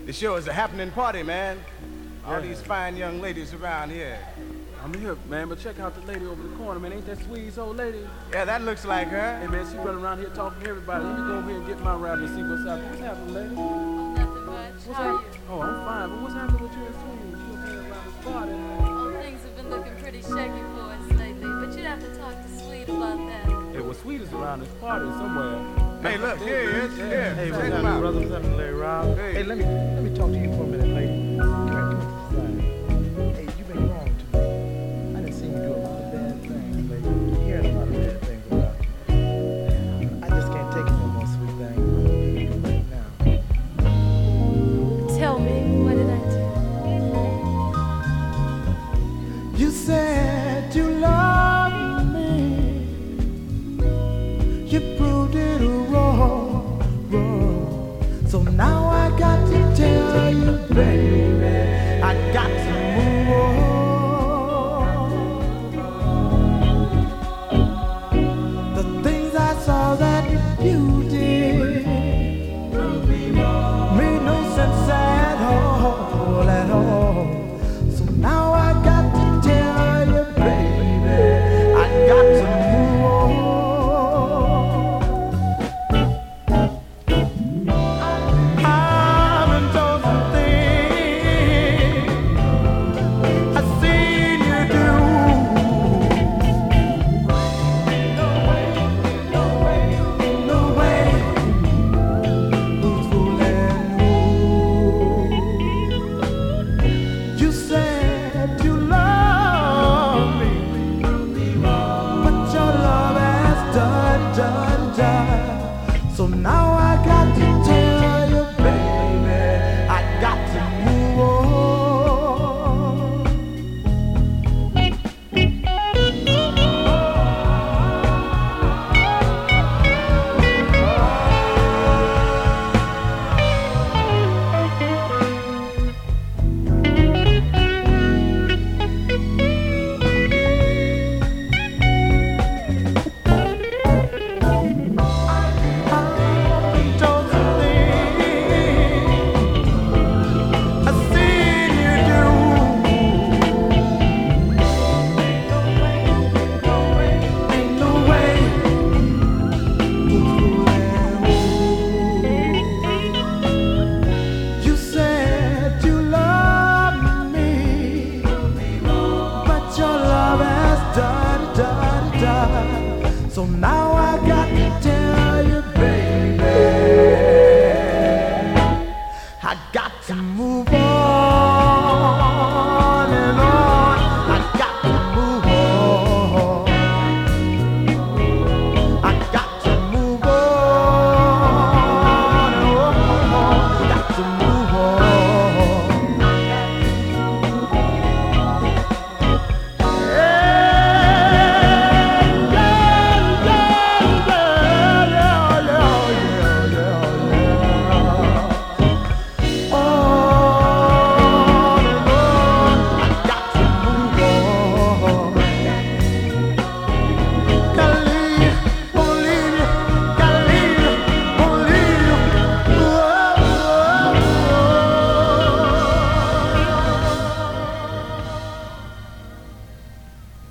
The show is a happening party, man. All these fine young ladies around here. I'm here, man, but check out the lady over the corner, man. Ain't that sweet old lady? Yeah, that looks like her. Hey, man, she running around here talking to everybody. Let me go over here and get my rap and see what's happening. What's happening, lady? Nothing much. What's How are you? Oh, I'm fine, but what's happening with you and Sweet? You over here around this party? Oh, things have been looking pretty shaky for us lately, but you'd have to talk to Sweet about that. Hey, well, Sweet is around this party somewhere. Hey, look, here he is. Here, Hey, what's check him happening, out. brother? What's happening, Larry Rob? Hey. Hey, let me talk to you for a minute, lady. Come here to the side. Hey, you been wrong to me. I done seen you do a lot of bad things, lady. Hearing a lot of bad things about you. I just can't take it no more, sweet thing. What do you do right now? Tell me, what did I do? You said you loved me. You proved it wrong, wrong. So now I got to tell you, baby, I got to move on. The things I saw that you did made no sense at all, at all. So now I got to tell you, baby, I got to move on. I've been told some things I've seen you do. No way, who's fooling who? You said you love me, but your love has done. So now I got to tell you, baby, I got to move on. So now I got to tell you, baby, I got to move on.